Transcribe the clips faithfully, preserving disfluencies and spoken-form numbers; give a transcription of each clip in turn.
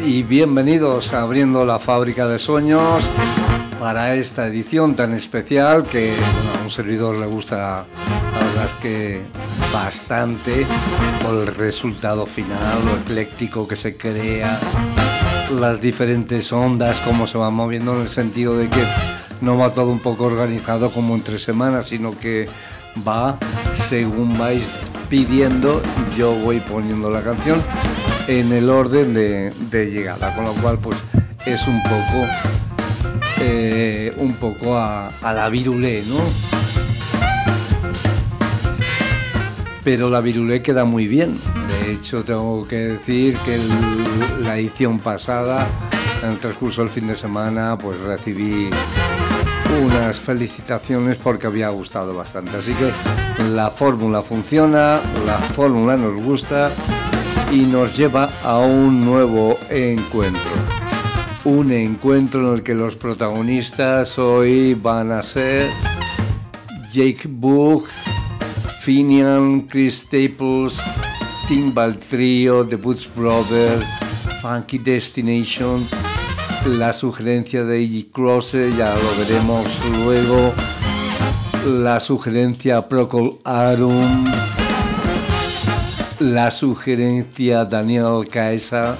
y bienvenidos a Abriendo la Fábrica de Sueños para esta edición tan especial que bueno, a un servidor le gusta, la verdad es que bastante, por el resultado final, lo ecléctico que se crea, las diferentes ondas, cómo se van moviendo, en el sentido de que no va todo un poco organizado como entre semanas, sino que va según vais pidiendo, yo voy poniendo la canción en el orden de, de llegada, con lo cual pues es un poco eh, un poco a, a la virulé, ¿no? Pero la virulé queda muy bien. De hecho, tengo que decir que el, la edición pasada, en el transcurso del fin de semana, pues recibí unas felicitaciones porque había gustado bastante. Así que la fórmula funciona, la fórmula nos gusta y nos lleva a un nuevo encuentro. Un encuentro en el que los protagonistas hoy van a ser Jake Bugg, Finian, Chris Staples, Timbal Trio, The Butch Brothers, Funky Destination, la sugerencia de Iggy Croce, ya lo veremos luego, la sugerencia Procol Harum, la sugerencia Daniel Caesa.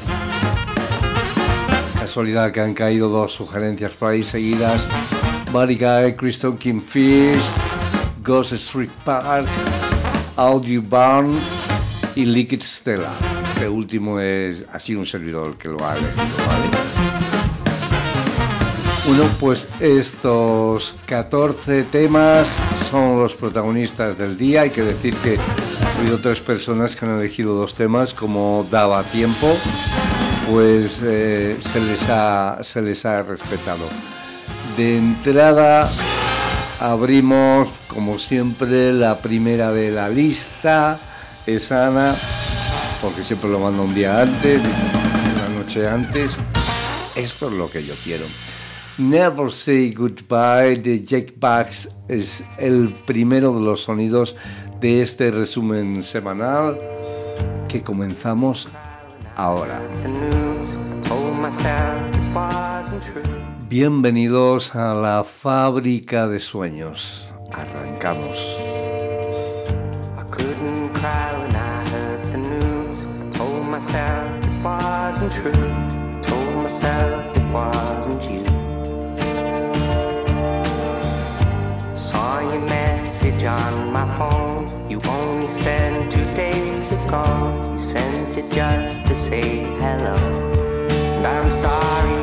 Casualidad que han caído dos sugerencias por ahí seguidas. Buddy Guy, Kristen Kingfish, Ghost Street Park, Audrey Byrne y Liquid Stella. Este último es, ha sido un servidor que lo ha elegido, ¿vale? Bueno, pues estos catorce temas son los protagonistas del día. Hay que decir que ha habido tres personas que han elegido dos temas, como daba tiempo, pues eh, se les ha, se les ha respetado. De entrada abrimos, como siempre, la primera de la lista, es Ana, porque siempre lo mando un día antes, una noche antes. Esto es lo que yo quiero. Never Say Goodbye de Jake Bugg es el primero de los sonidos de este resumen semanal que comenzamos ahora. Bienvenidos a la Fábrica de Sueños. Arrancamos. I couldn't cry when I heard the news. I told myself it wasn't true. I told myself it wasn't you. Saw your message on my phone. You only sent two days ago. You sent it just to say hello. And I'm sorry.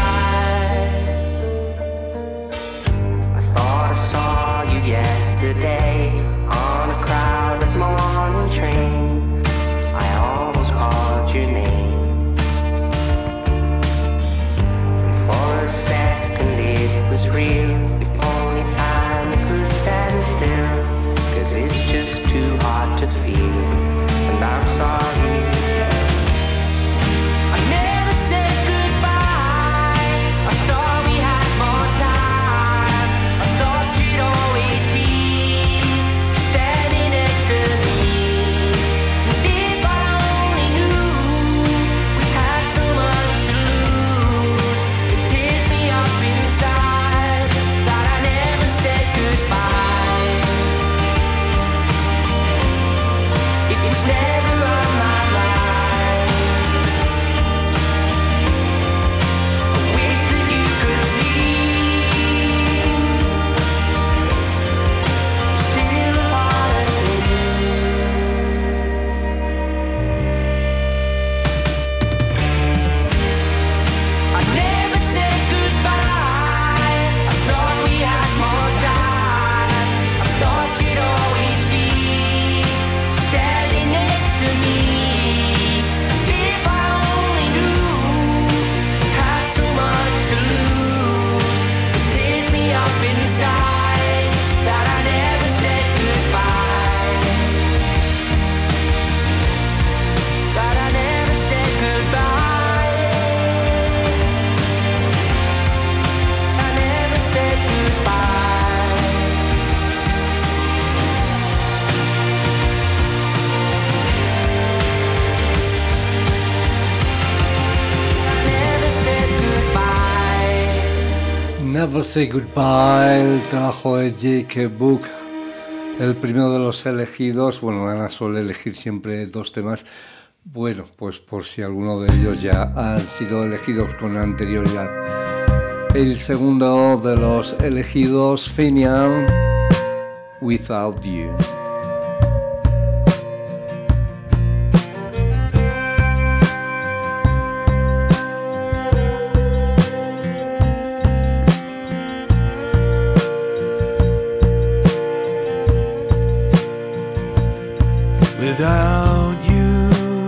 Yesterday Never Say Goodbye, el trabajo de Jake Book, el primero de los elegidos. Bueno, Ana suele elegir siempre dos temas. Bueno, pues por si alguno de ellos ya han sido elegidos con anterioridad. El segundo de los elegidos, Finian, Without You. Without you,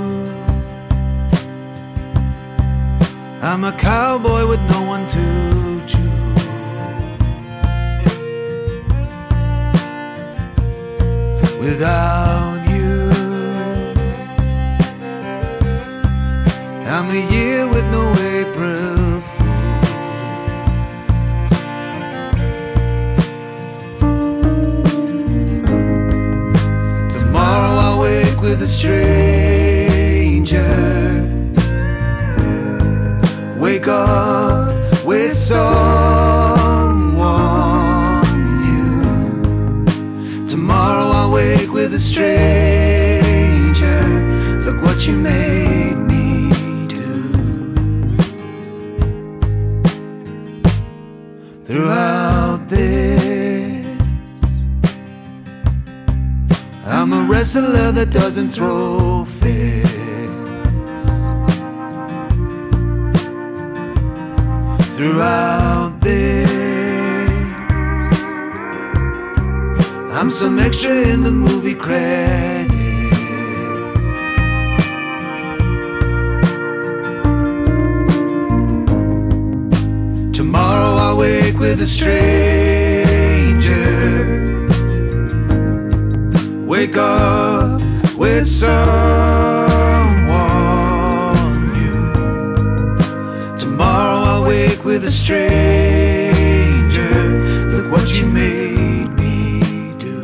I'm a cowboy with no one to choose. Without you, I'm a year with no April Fool. Tomorrow I'll wake with a stranger, wake up with someone new. Tomorrow I'll wake with a stranger. Look what you made me do. Throughout this, I'm a wrestler that doesn't throw fists. Throughout this, I'm some extra in the movie credits. Tomorrow I'll wake with a stranger, wake up with someone new. Tomorrow I'll wake with a stranger. Look what you made me do.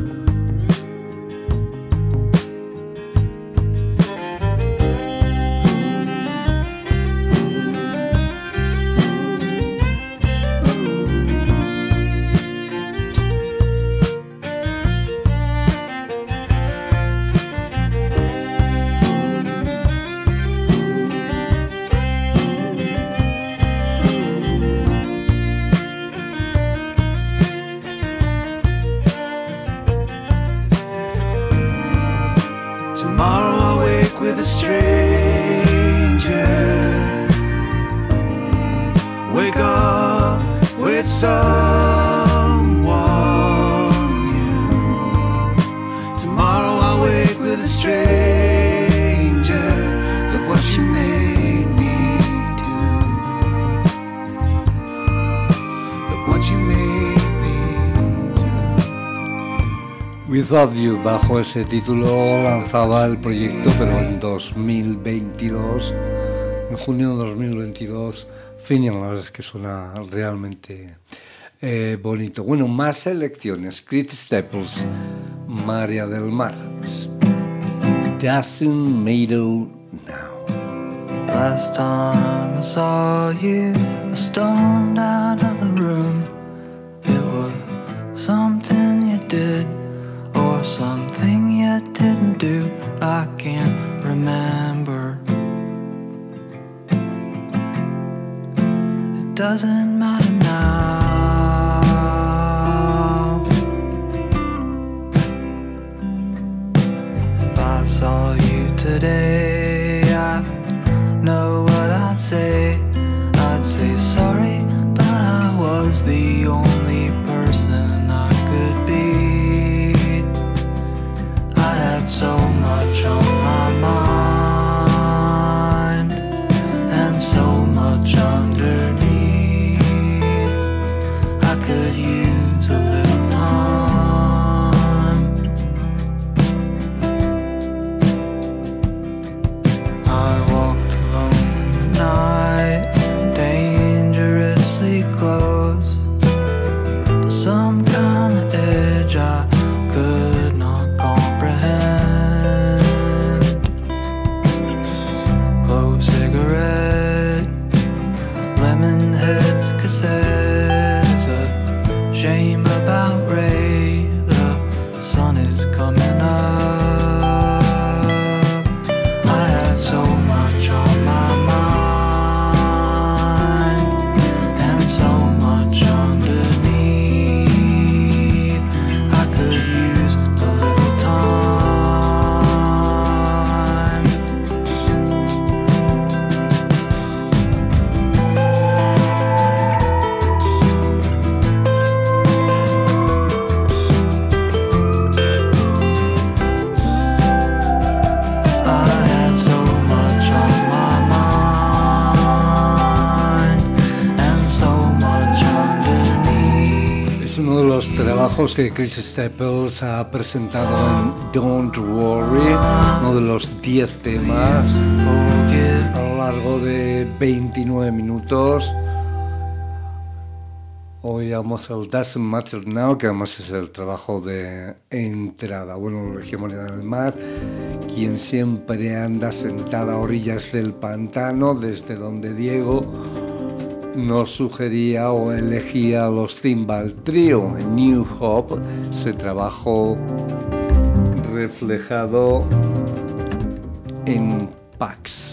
Tomorrow I'll wake with a stranger, wake up with someone new. Tomorrow I'll wake with a stranger. Look what you made me do. Look what you made me do. Without You, bajo ese título lanzaba el proyecto, pero en dos mil veintidós, en junio de dos mil veintidós, Finian, la verdad es que suena realmente eh, bonito. Bueno, más selecciones. Chris Staples, María del Mar, Doesn't Matter Now. Last time I saw you, I stormed out of the room. It was something you did, or something you didn't do. I can't remember. It doesn't matter now. If I saw you today, I know what I'd say. I'd say sorry, but I was the only person I could be. I had so much on my mind and so much underneath. trabajos que Chris Staples ha presentado en Don't Worry, uno de los diez temas a lo largo de veintinueve minutos. Hoy vamos al Doesn't Matter Now, que además es el trabajo de entrada. Bueno, Región Morena del Mar, quien siempre anda sentada a orillas del pantano, desde donde Diego nos sugería o elegía los Timbal Trio. En New Hope, ese trabajo reflejado en Pax.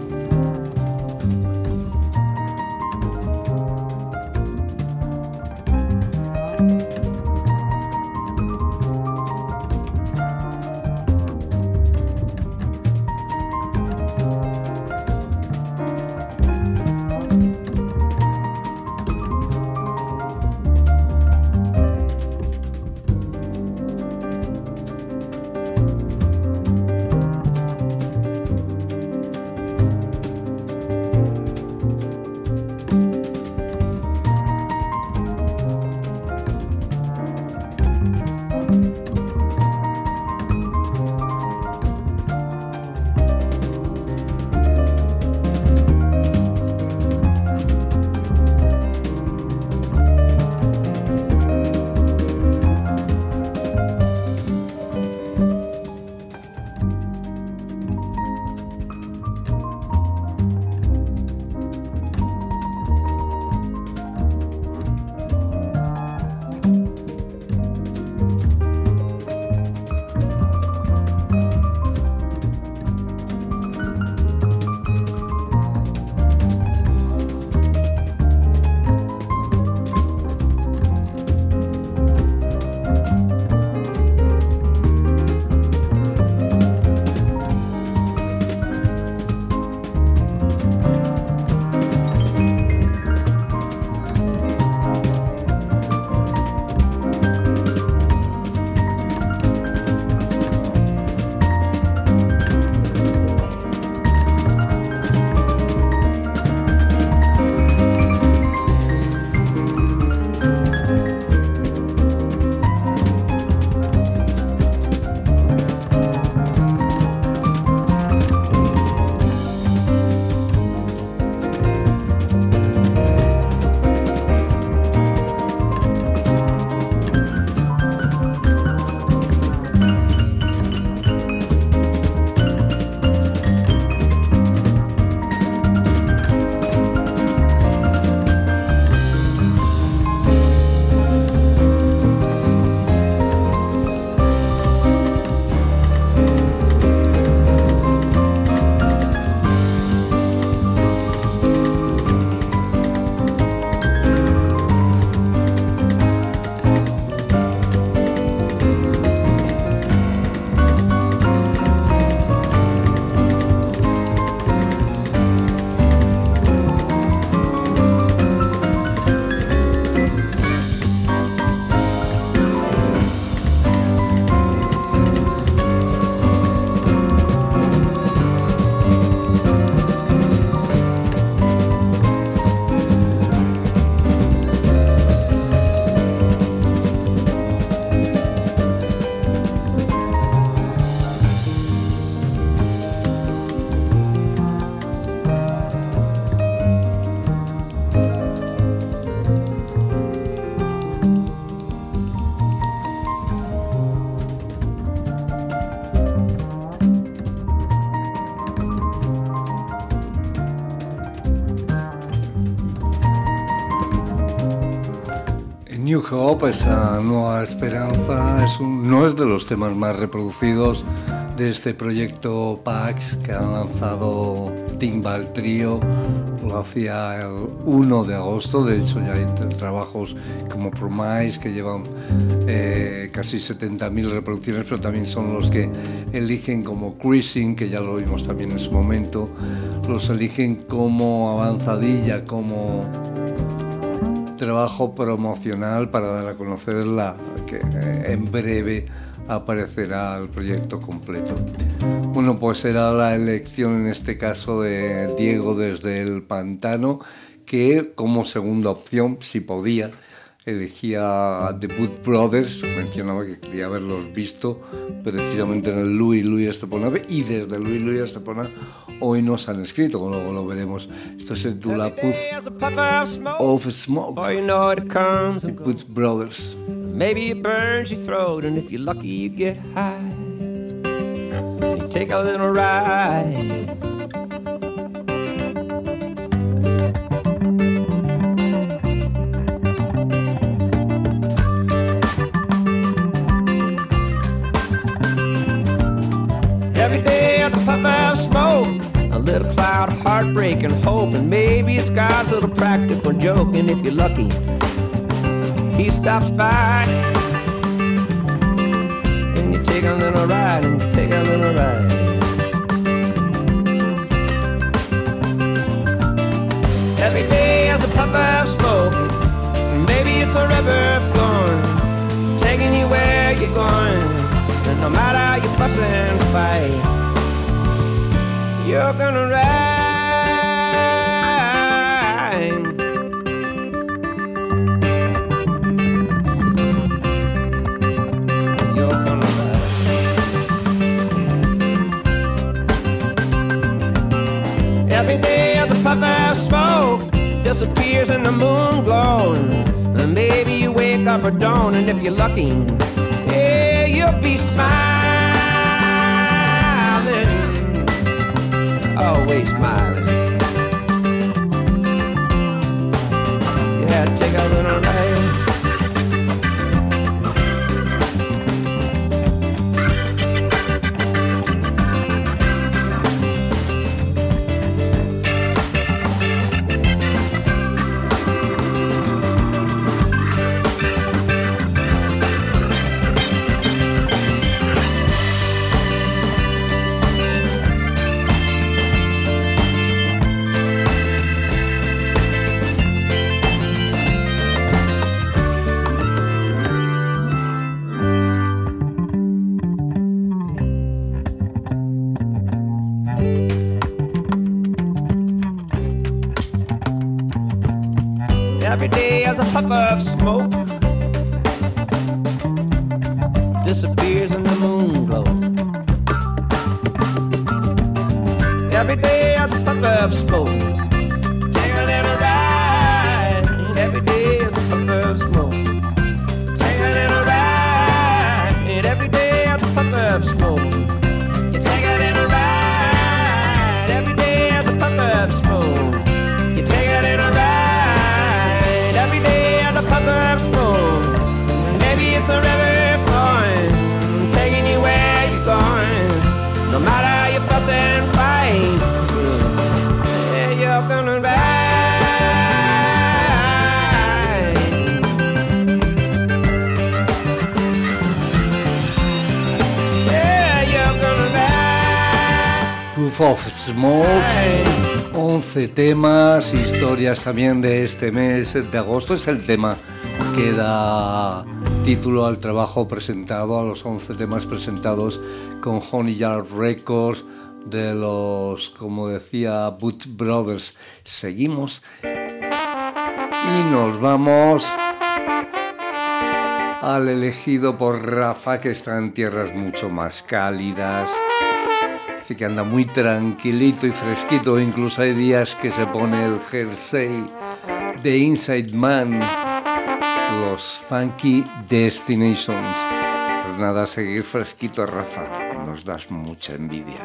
New Hope, esa nueva esperanza, es un, no es de los temas más reproducidos de este proyecto Pax que ha lanzado Timbal Trio. Lo hacía el uno de agosto, de hecho ya hay trabajos como Promise que llevan eh, casi setenta mil reproducciones, pero también son los que eligen como Cruising, que ya lo vimos también en su momento, los eligen como avanzadilla, como trabajo promocional para dar a conocer la, que eh, en breve aparecerá el proyecto completo. Bueno, pues era la elección en este caso de Diego desde el Pantano, que como segunda opción, si podía, elegía The Blues Brothers, mencionaba que quería haberlos visto precisamente en el Louis Louis Estepona, y desde Louis Louis Estepona hoy nos han escrito, luego lo veremos. Esto se titula Puff of Smoke, The Blues Brothers. Maybe it burns your throat, and if you're lucky you get high. You take a little ride. Every day it's a puff of smoke, a little cloud of heartbreak and hope, and maybe it's God's little practical joke, and if you're lucky he stops by, and you take a little ride, and you take a little ride. Every day is a puff of smoke, maybe it's a river flowing, taking you where you're going, and no matter how you fuss and fight, you're gonna ride. Every day the puff of smoke disappears in the moon glowing, and maybe you wake up at dawn, and if you're lucky, yeah, you'll be smiling, always smiling. Yeah, take a little ride. Every day as a puff of smoke disappears in the moon glow. Every day as a puff of smoke, take a little ride. Every day as a puff of smoke, take a little ride. Every day as a puff of smoke, you take a little ride. Every day as a puff of smoke, you take a little ride. Puff of smoke, maybe it's a river flowing, taking you where you're going, no matter how you fuss and fight, yeah, you're gonna ride, yeah, you're gonna ride. Puff of Smoke, once temas, historias también de este mes de agosto. Es el tema que da título al trabajo presentado, a los once temas presentados con Honey Jar Records de los, como decía, Blues Brothers. Seguimos y nos vamos al elegido por Rafa, que está en tierras mucho más cálidas, que anda muy tranquilito y fresquito. Incluso hay días que se pone el jersey de Inside Man, los Funky Destinations. Pues nada, seguir fresquito, Rafa, nos das mucha envidia.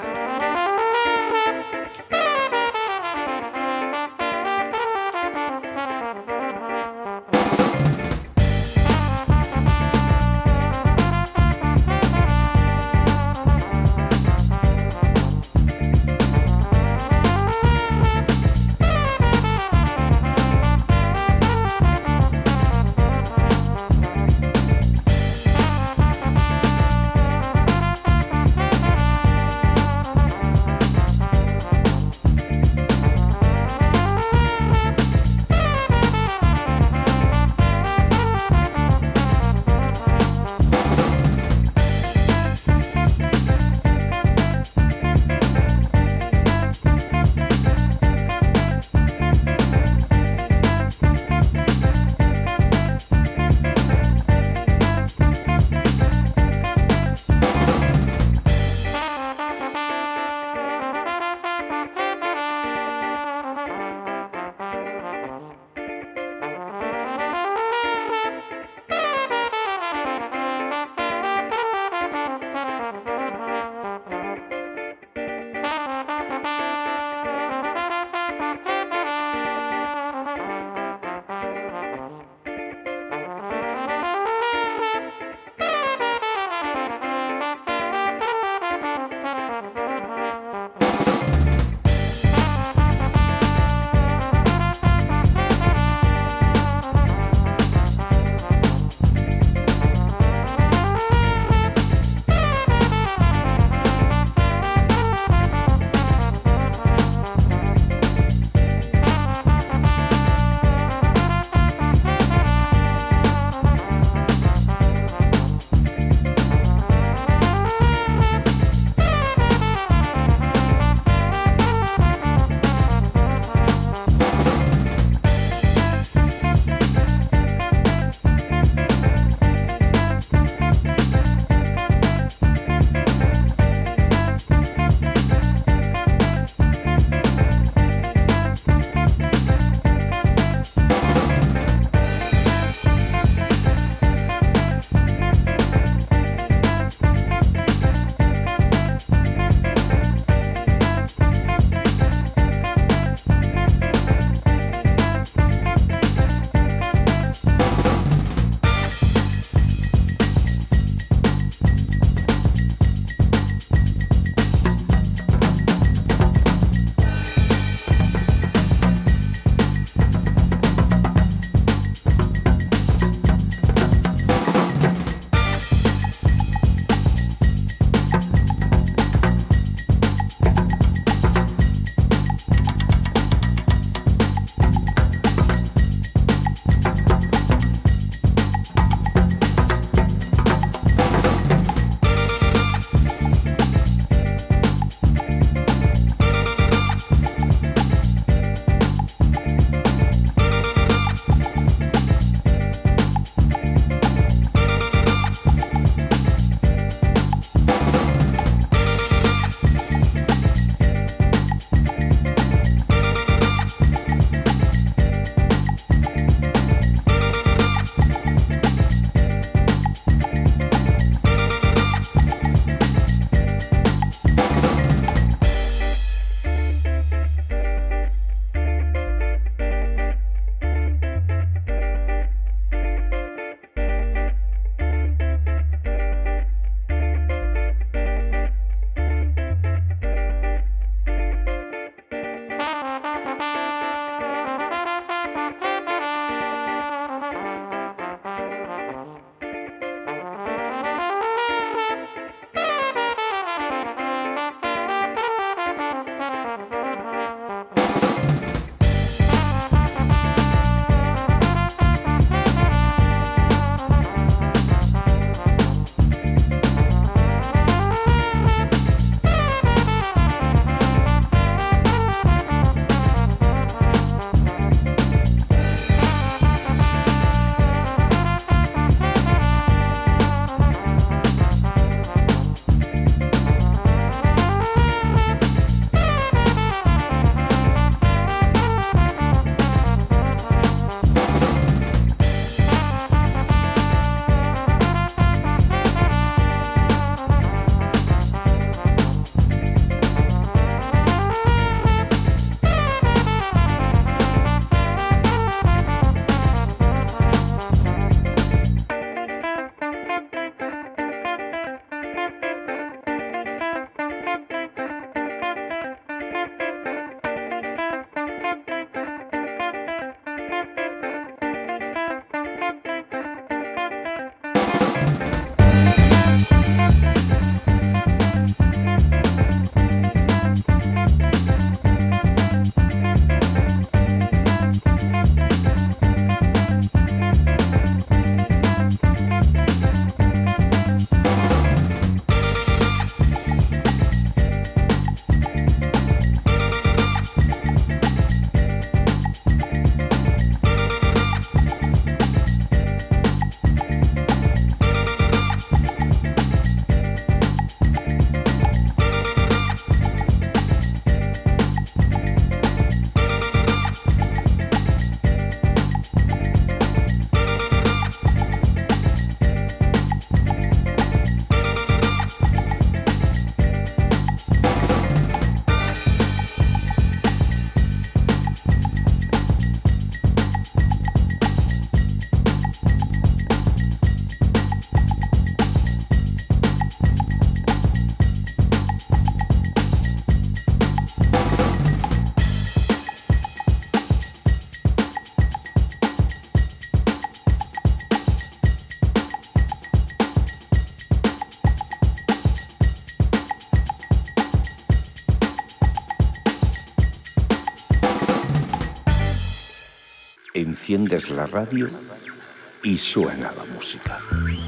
enciendes la radio y suena la música.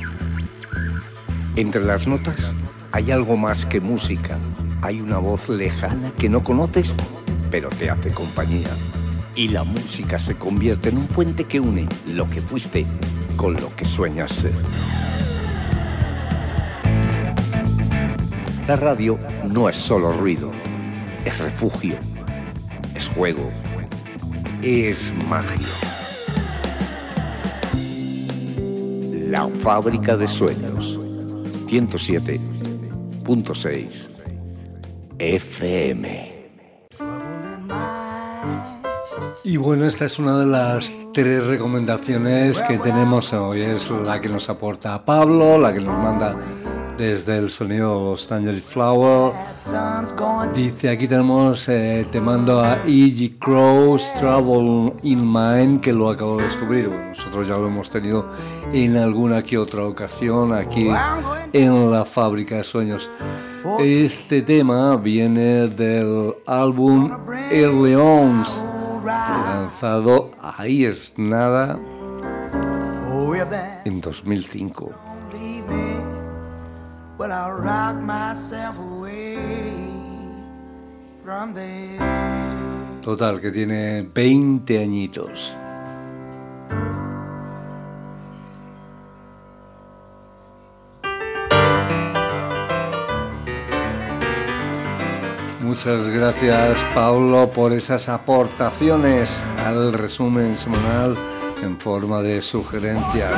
Entre las notas hay algo más que música. Hay una voz lejana que no conoces, pero te hace compañía. Y la música se convierte en un puente que une lo que fuiste con lo que sueñas ser. La radio no es solo ruido, es refugio, es juego, es magia. La Fábrica de Sueños, ciento siete punto seis F M. Y bueno, esta es una de las tres recomendaciones que tenemos hoy. Es la que nos aporta Pablo, la que nos manda desde el sonido de los Tangerine Flower. Dice, aquí tenemos, eh, te mando a E G Crow's Trouble in Mind, que lo acabo de descubrir. Bueno, nosotros ya lo hemos tenido en alguna que otra ocasión aquí en la Fábrica de Sueños. Este tema viene del álbum Early Ons, lanzado ahí es nada en dos mil cinco. Well, I'll rock myself away from there. Total, que tiene veinte añitos. Muchas gracias, Paulo, por esas aportaciones al resumen semanal en forma de sugerencias.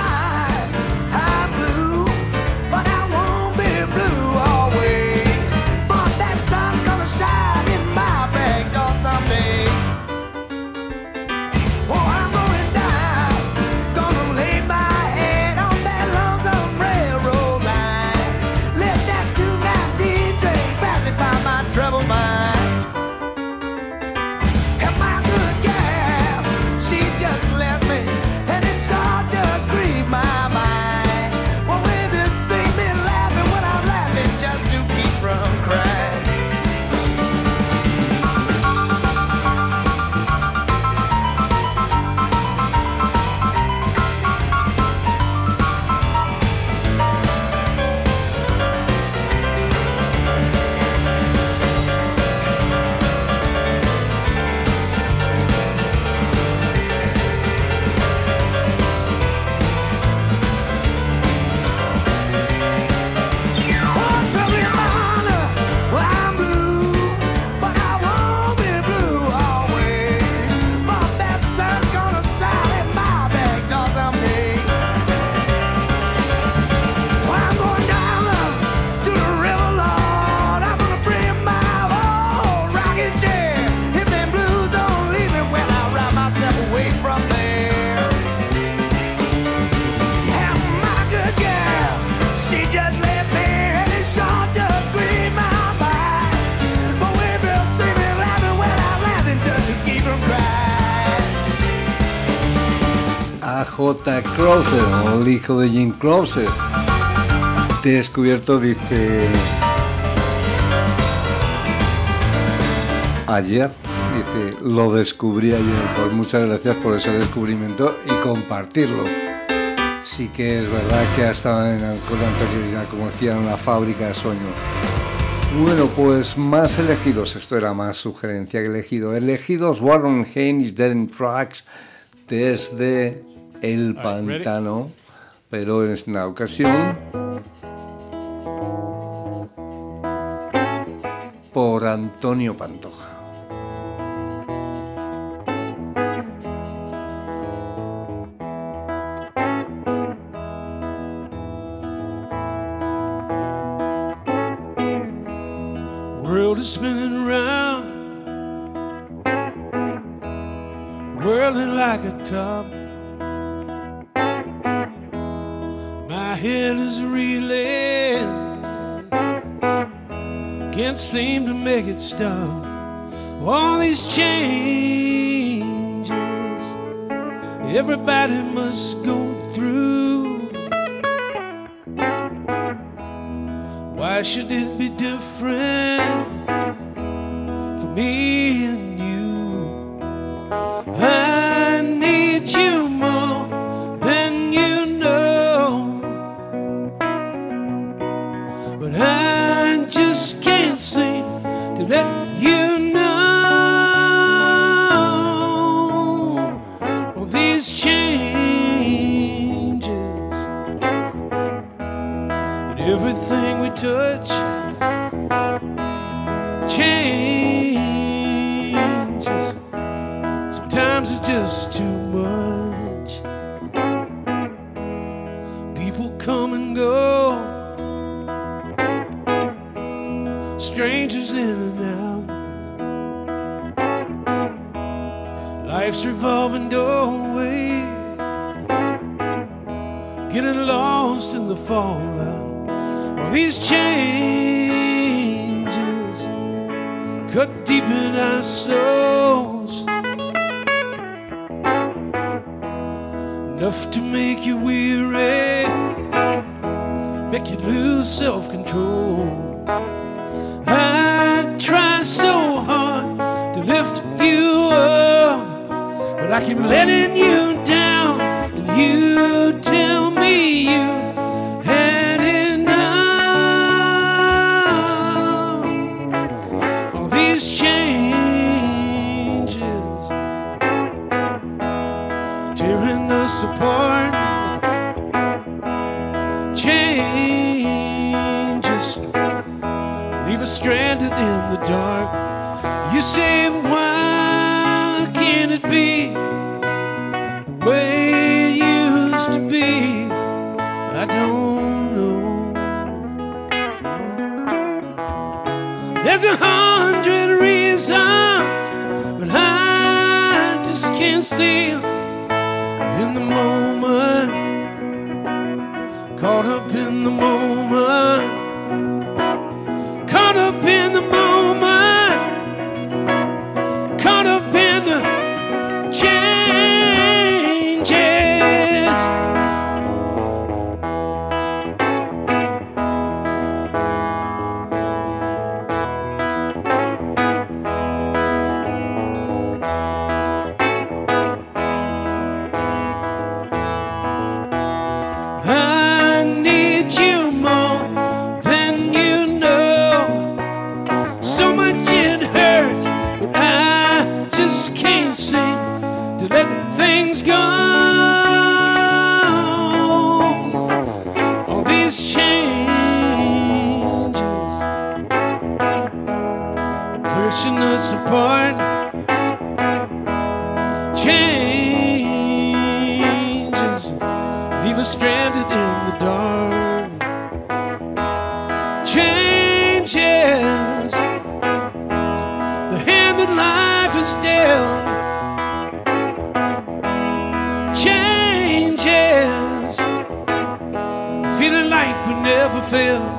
A J. Crowther, el hijo de Jim Crowther, descubierto, dice, ayer, dice, lo descubrí ayer. Pues muchas gracias por ese descubrimiento y compartirlo. Sí que es verdad que ha estado en, con anterioridad, como decía, en la Fábrica de Sueños. Bueno, pues más elegidos, esto era más sugerencia que elegido. Elegidos Warren Haynes, Darren Tracks, desde El Pantano, pero en esta ocasión por Antonio Pantoja. World is spinning round, whirling like a top. My head is reeling, can't seem to make it stop. All these changes everybody must go through. Why should it be different for me and you? I need but I just can't seem to let you know all these changes and everything we touch changes. Sometimes it's just too much. People come and go, strangers in and out. Life's revolving doorway, getting lost in the fallout. All these changes cut deep in our souls, enough to make you weary, make you lose self-control. I try so hard to lift you up, but I keep letting you down, and you tell me you had enough. All these changes tearing us apart, changes leave us stranded in the dark. You say, why can't it be the way it used to be? I don't know. There's a hundred reasons, but I just can't see them in the moment, caught up in the moment. Caught up in the moment, caught up in the changes. I need you more than you know. So much it hurts, but I just can't seem to let things go. All these changes pushing us apart, changes leave us stranded in the dark, changes the hand that life is dealt, changes feeling like we never felt.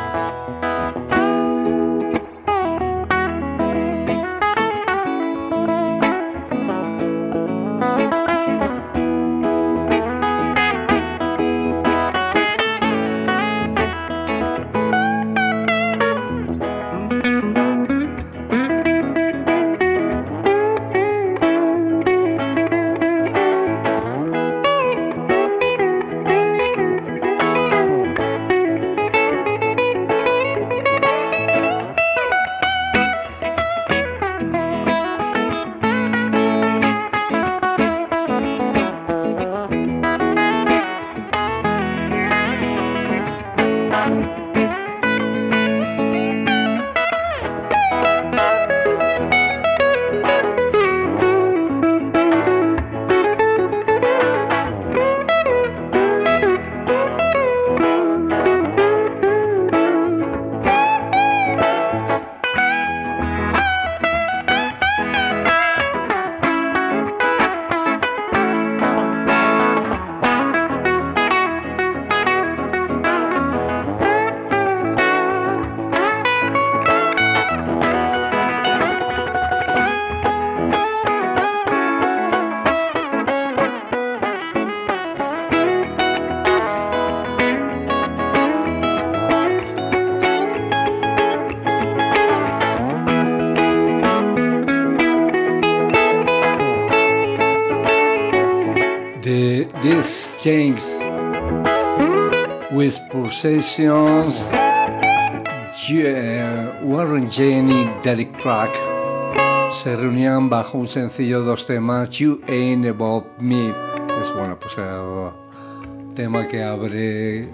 The, this change with pulsations Warren Jane y Derek Clark se reunían bajo un sencillo de dos temas, You Ain't About Me. Es bueno, pues el tema que abre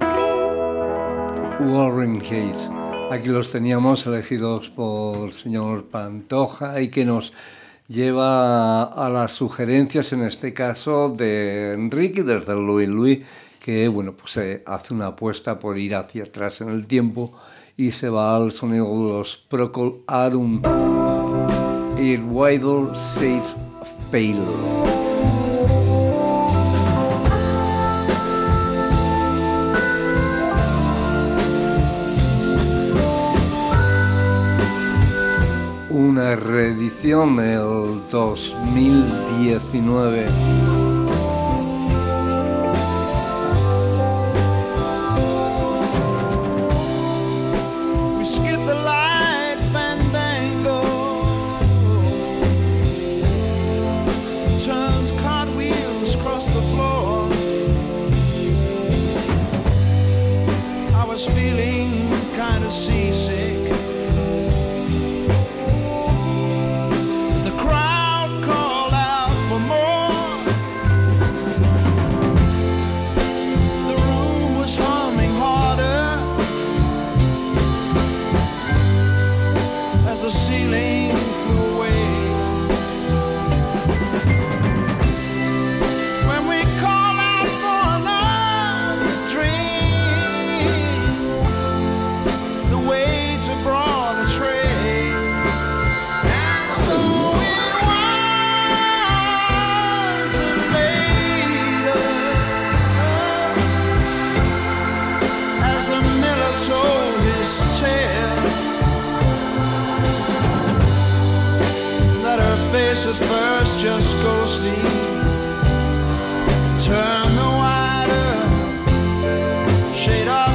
Warren Hayes. Aquí los teníamos elegidos por el señor Pantoja y que nos lleva a las sugerencias, en este caso, de Enrique desde Louis Louis, que bueno, pues eh, hace una apuesta por ir hacia atrás en el tiempo y se va al sonido de los Procol Harum y Wider Side of Pale. Una reedición del dos mil diecinueve. We skip the light fandango, turns cartwheels across the floor. I was feeling kind of seasick. At first just ghostly, turn the wider shade of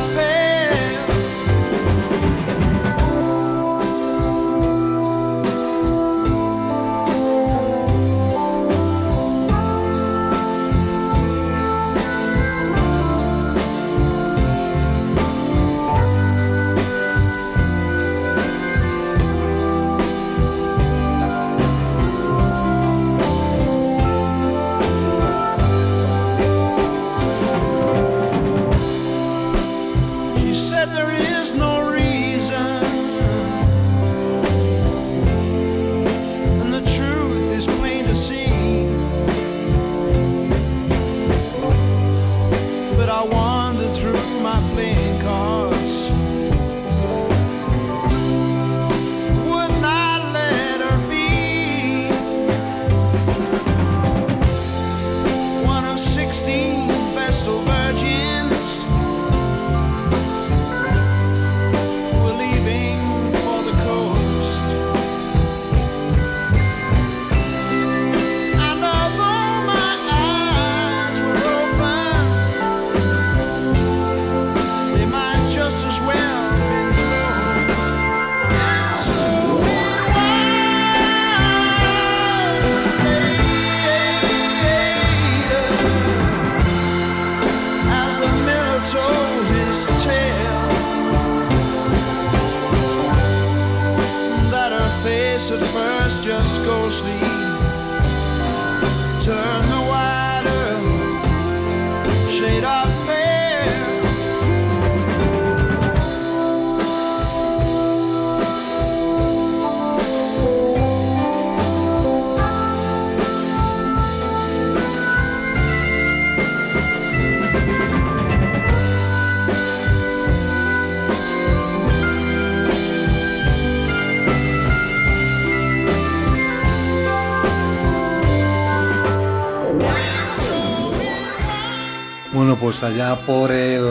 Bueno, pues allá por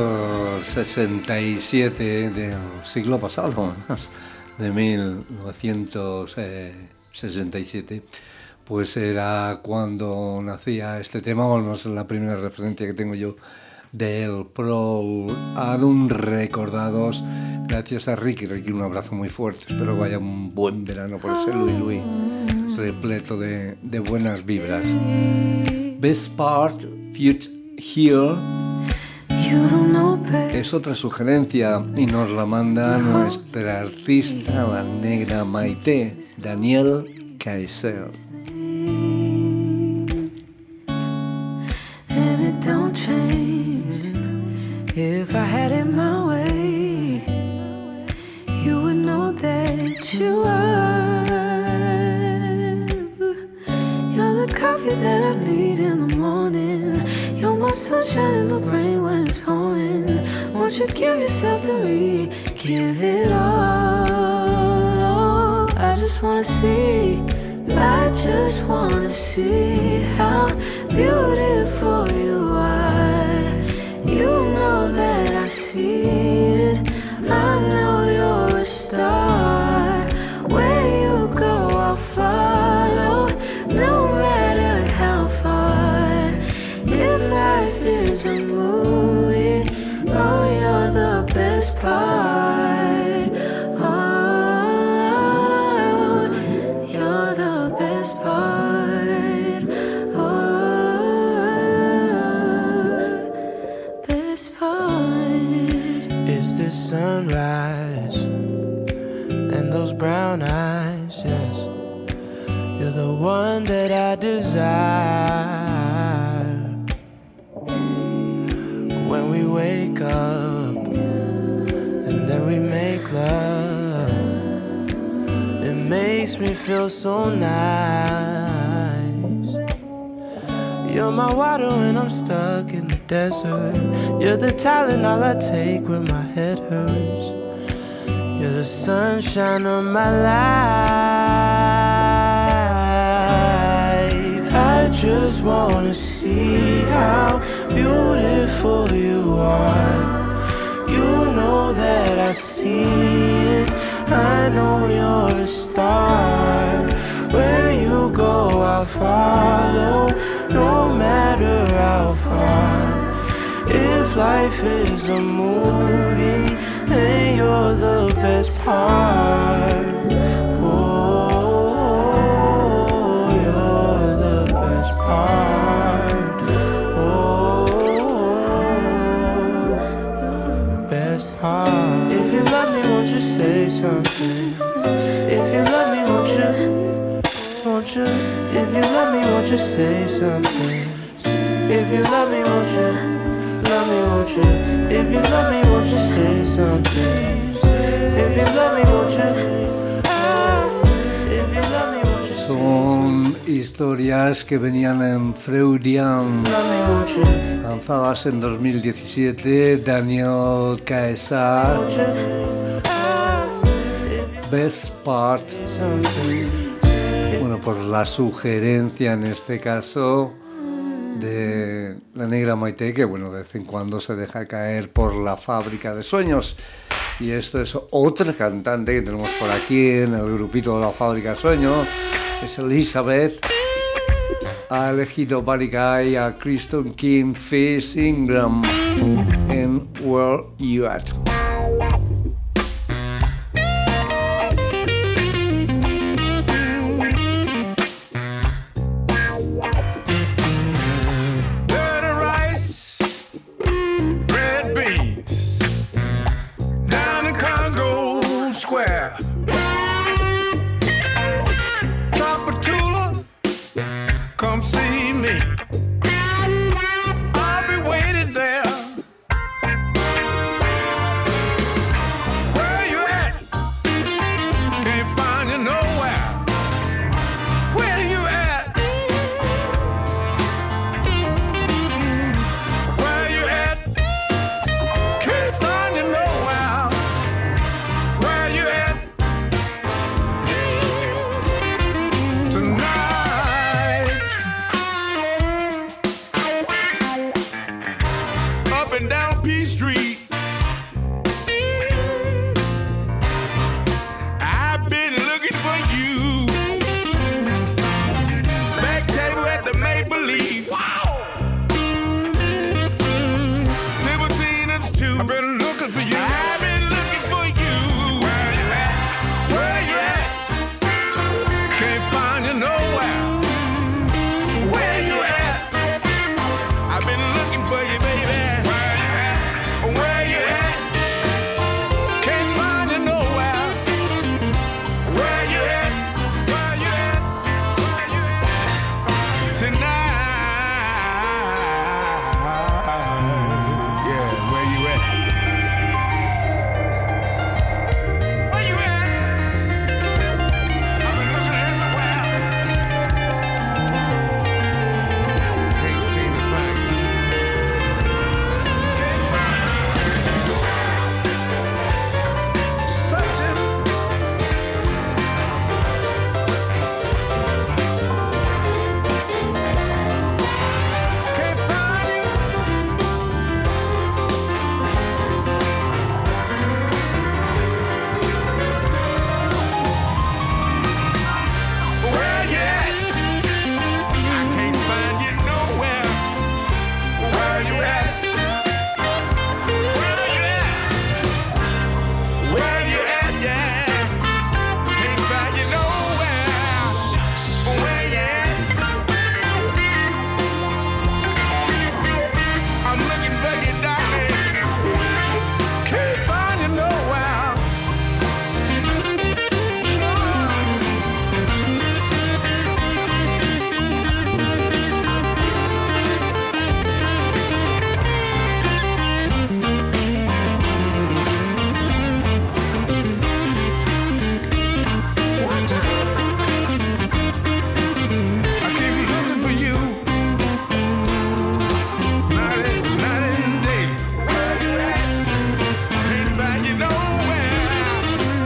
el sesenta y siete del siglo pasado, de mil novecientos sesenta y siete, pues era cuando nacía este tema, o al menos la primera referencia que tengo yo del Procol Harum, recordados gracias a Ricky. Ricky, un abrazo muy fuerte, espero que vaya un buen verano por ese Louis Louis, repleto de, de buenas vibras. Best Part, Feud Here, Es otra sugerencia y nos la manda nuestra artista, la negra Maite, Daniel Kaiser. And it don't change. If I had it my way, you would know that you are. You're the coffee that I need in the morning. You're my sunshine in the rain when it's pouring. Won't you give yourself to me? Give it all. I just wanna see. I just wanna see how beautiful you are. You know that I see it. I know you're a star. Where you go, I'll follow, no matter how far. If life is a movie, oh, you're the best part. Oh, you're the best part. Oh, best part. Is this sunrise and those brown eyes? Yes, you're the one that I desire. When we wake up and then we make love, it makes me feel so nice. You're my water when I'm stuck in the desert. You're the talent all I take when my head hurts. You're the sunshine of my life. I just wanna see how beautiful you are. You know that I see it. I know you're a star. Where you go, I'll follow, no matter how far. If life is a movie, then you're the best part. Oh, you're the best part. Oh, best part. If you love me, won't you say something? If you love me, won't you? Won't you? If you love me, won't you say something? If you love me, won't you? Love me, won't you? If you love me, won't you say something? If you love me, won't you? If you love me, won't you say something? Son historias que venían en Freudian, lanzadas en dos mil diecisiete. Daniel Kaiser, Best Part. Bueno, por la sugerencia en este caso de la negra Maite, que bueno, de vez en cuando se deja caer por la fábrica de sueños. Y esto es otra cantante que tenemos por aquí en el grupito de la fábrica de sueños, es Elizabeth. Ha elegido Buddy Guy, a Kristen Kim, Fizz Ingram en Where You At.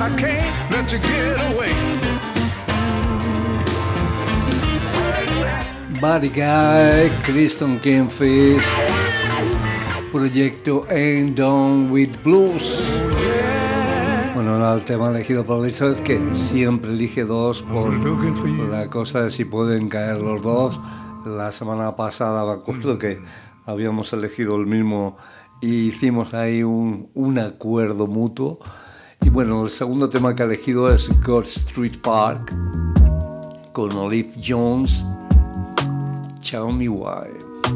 I can't let you get away. Buddy Guy, Kristen Kempfis, proyecto Ain't Done with Blues. Bueno, el tema elegido por Elizabeth, que siempre elige dos por la cosa de si pueden caer los dos. La semana pasada me acuerdo que habíamos elegido el mismo y hicimos ahí un, un acuerdo mutuo. Y bueno, el segundo tema que ha elegido es God Street Park con Olive Jones. Tell me why.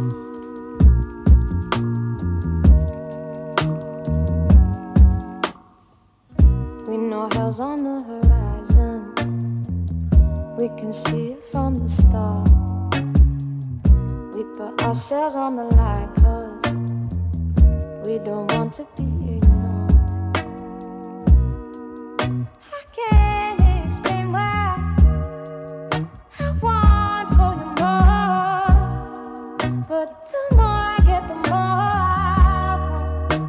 We know hell's on the horizon. We can see it from the start. We put ourselves on the line 'cause we don't want to be ignored. I can't explain why I want for you more, but the more I get, the more I want.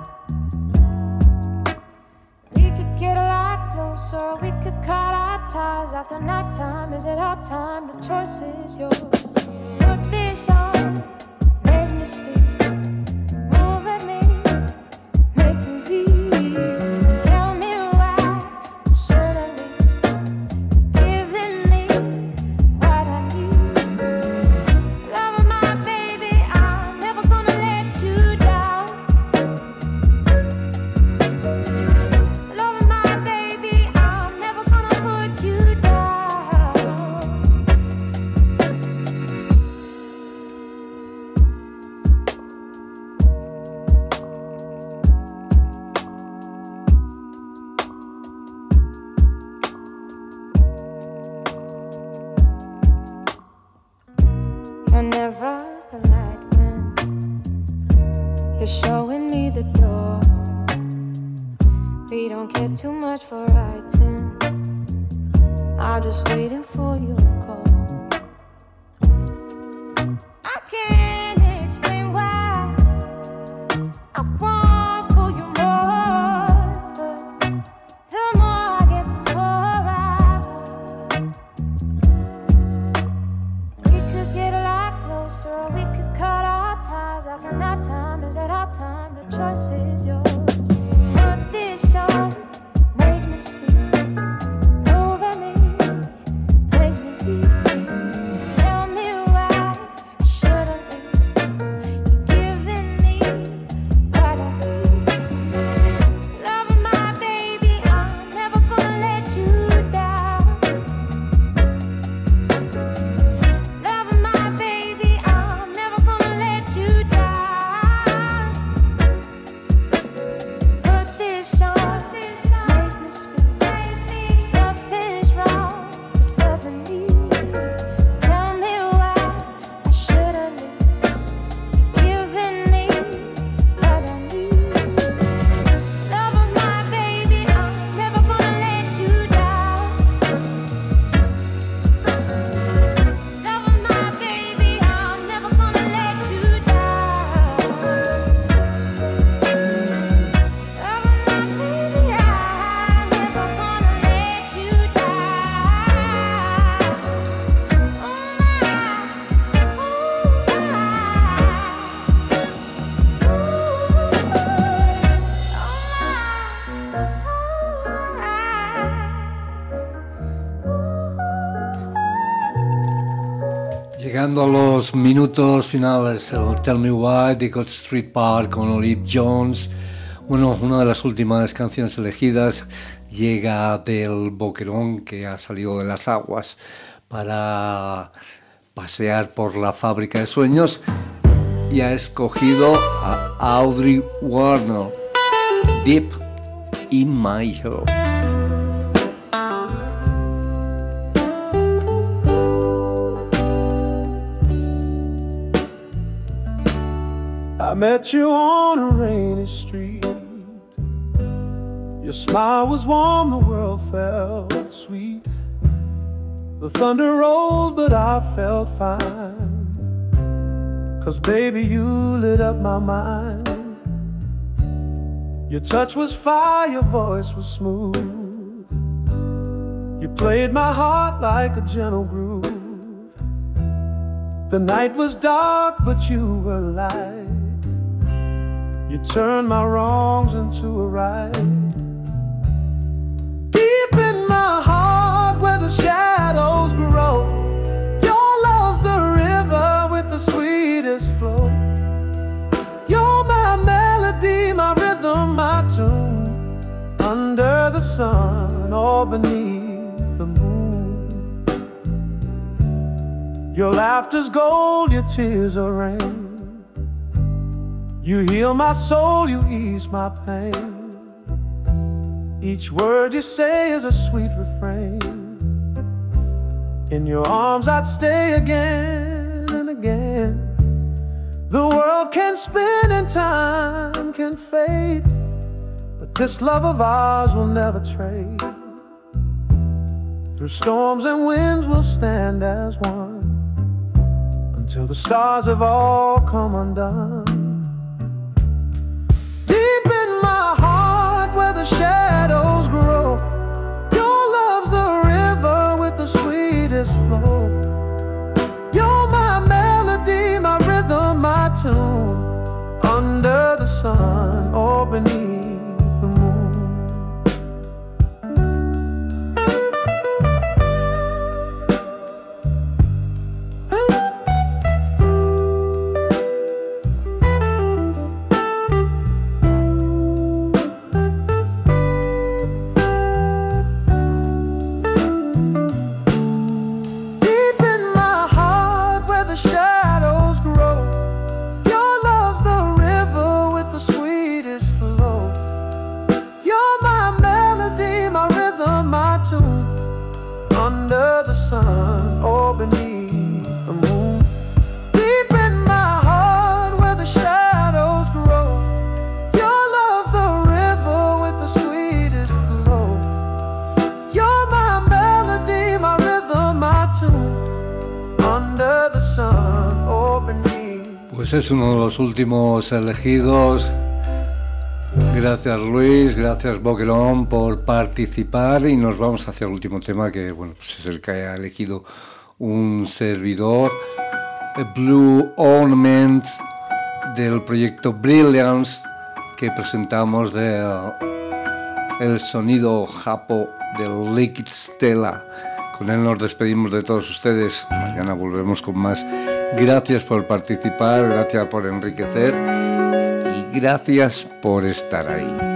We could get a lot closer, we could cut our ties after nighttime. Is it our time? The choice is yours. Put this on, make me speak, move at me, make me leave. Tell me why, suddenly giving me what I need. Love of my baby, I'm never gonna let you down. Love of my baby, I'm never gonna put you down. You're never polite when you're showing me the door. We don't care too much for writing. I'm just waiting for your call. I can't explain why I want for you more, but the more I get, the more I want. We could get a lot closer, we could cut our ties after nighttime. Is it our time? The choice is yours. Put this on, make me speak, move at me, make me leave. Tell me why, shouldn't you're giving me what I need. Love of my baby, I'm never gonna let you down. Love of my baby, I'm never gonna let you down. Put this on, make me speak. Nothing's wrong with loving me. Tell me why I shouldn't leave. You're giving me what I need. Love of my baby, I'm never gonna let you down. Love of my baby, I'm never gonna let you down. Love of my baby, I'm never gonna let you Llegando a los minutos finales, el Tell Me Why de God Street Park con Olive Jones. Bueno, una de las últimas canciones elegidas llega del boquerón que ha salido de las aguas para pasear por la fábrica de sueños y ha escogido a Audrey Warner, Deep in My Heart. I met you on a rainy street. Your smile was warm, the world felt sweet. The thunder rolled, but I felt fine. 'Cause baby, you lit up my mind. Your touch was fire, your voice was smooth. You played my heart like a gentle groove. The night was dark, but you were light. You turned my wrongs into a right. Deep in my heart where the shadows grow, your love's the river with the sweetest flow. You're my melody, my rhythm, my tune, under the sun or beneath the moon. Your laughter's gold, your tears are rain. You heal my soul, you ease my pain. Each word you say is a sweet refrain. In your arms I'd stay again and again. The world can spin and time can fade, but this love of ours will never trade. Through storms and winds we'll stand as one, until the stars have all come undone. Deep in my heart where the shadows grow, your love's the river with the sweetest flow. You're my melody, my rhythm, my tune, under the sun or beneath the moon. Under the sun or beneath the moon. Deep in my heart where the shadows grow, your love's the river with the sweetest flow. You're my melody, my rhythm, my tune, under the sun or beneath. Pues es uno de los últimos elegidos. Gracias Luis, gracias Boquerón por participar, y nos vamos hacia el último tema que, bueno, pues es el que ha elegido un servidor, Blue Ornaments, del proyecto Brilliance que presentamos, de uh, el sonido japo del Liquid Stella. Con él nos despedimos de todos ustedes. Mañana volvemos con más. Gracias por participar, gracias por enriquecer. Gracias por estar ahí.